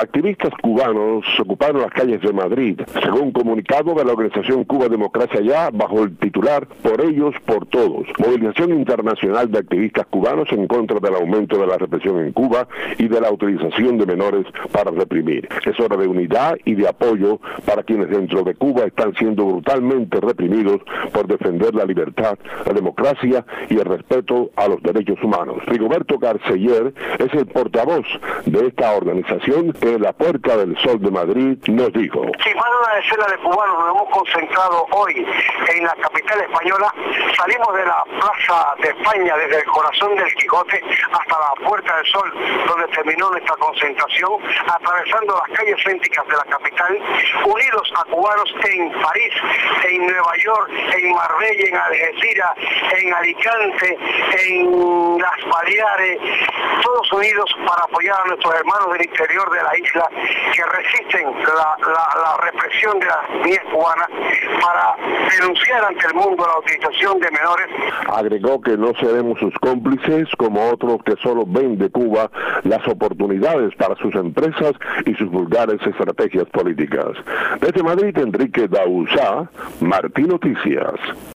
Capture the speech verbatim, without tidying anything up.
Activistas cubanos ocuparon las calles de Madrid, según un comunicado de la organización Cuba Democracia Ya, bajo el titular "Por ellos, por todos". Movilización internacional de activistas cubanos en contra del aumento de la represión en Cuba y de la utilización de menores para reprimir. Es hora de unidad y de apoyo para quienes dentro de Cuba están siendo brutalmente reprimidos por defender la libertad, la democracia y el respeto a los derechos humanos. Rigoberto Garceller es el portavoz de esta organización que en la Puerta del Sol de Madrid nos dijo: Sí, más de una decena de cubanos nos hemos concentrado hoy en la capital española. Salimos de la Plaza de España, desde el corazón del Quijote hasta la Puerta del Sol, donde terminó nuestra concentración, atravesando las calles céntricas de la capital, unidos a cubanos en París, en Nueva York, en Marbella, en Algeciras, en Alicante, en las Baleares, todos unidos para apoyar a nuestros hermanos del interior de la isla que resisten la, la, la represión de las niñas cubanas, para denunciar ante el mundo la utilización de menores. Agregó que no seremos sus cómplices como otros que solo ven de Cuba las oportunidades para sus empresas y sus vulgares estrategias políticas. Desde Madrid, Enrique Dauzá, Martín Noticias.